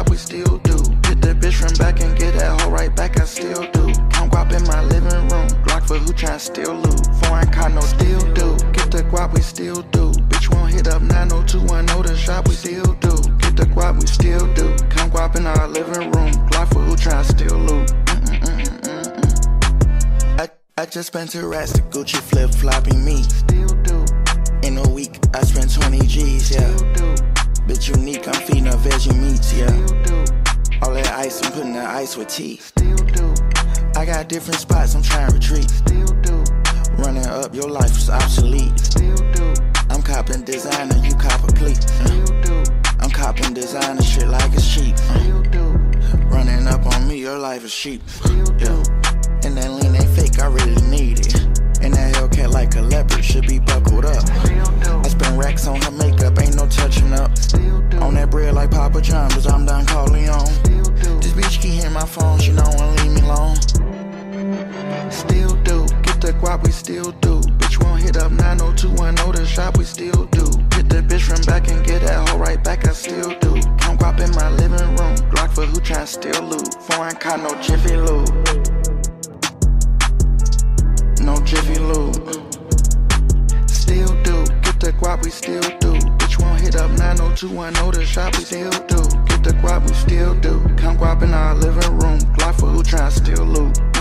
shop, we still do. Hit the bitch from back and get that hoe right back, I still do. Count guap in my living room, Glock for who tryna steal loot. Foreign condo, still do. Get the guap, we still do. Bitch won't hit up 90210, the shop, we still do. Get the guap, we still do. Count guap in our living room, Glock for who tryna steal loot. I just spent 2 rats to Gucci flip-flopping me. Still do. In a week, I spent 20 G's, yeah. Still do. Bitch unique, I'm feeding her veggie meats, yeah. Still do. All that ice, I'm putting the ice with tea. Still do. I got different spots, I'm trying to retreat. Still do. Running up, your life is obsolete. Still do. I'm copping designer, you cop a pleat. Still do. I'm copping designer shit like it's cheap. Still do. Running up on me, your life is cheap. Still do. And that lean ain't fake, I really need it. And that Hellcat like a leopard, should be buckled up. I spend racks on her makeup, ain't no touching up. On that bread like Papa John, but I'm Don Corleone. This bitch keep hitting my phone, she don't wanna leave me alone. Still do, get the guap, we still do. Bitch won't hit up 90210, the shop, we still do. Hit the bitch from back and get that hoe right back, I still do. Count guap in my living room, Glock for who tryna steal loot. Foreign car, no Jiffy Lube. No Jiffy Lube. Still do, get the guap, we still do. Bitch won't hit up 90210, the shop, we still do. Get the guap, we still do. Count guap in our living room, Glock for who tryna steal loot.